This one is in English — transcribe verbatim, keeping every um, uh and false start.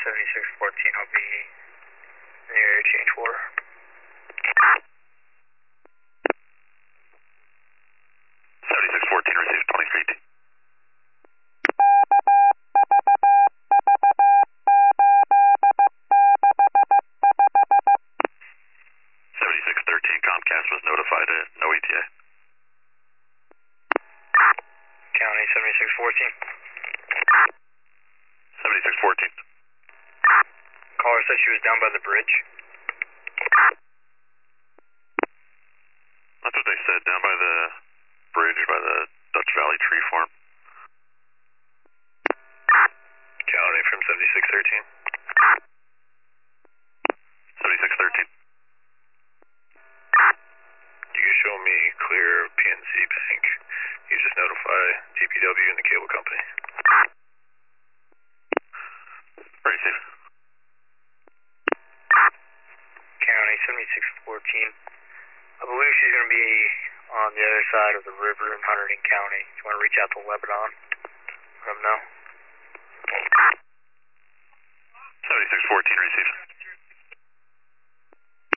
seventy-six fourteen, I'll be near change four. seventy-six fourteen receives twenty-three eighteen. seventy-six thirteen, Comcast was notified at no E T A. County seventy-six fourteen. seventy-six fourteen. Caller said she was down by the bridge. That's what they said, down by the bridge by the Dutch Valley tree farm. County from seventy-six thirteen. seventy-six thirteen. You can show me clear P N C Bank. You just notify D P W and the cable company. Very safe. County seventy-six fourteen. I believe she's going to be on the other side of the river in Hunterdon County. If you want to reach out to Lebanon, let them know.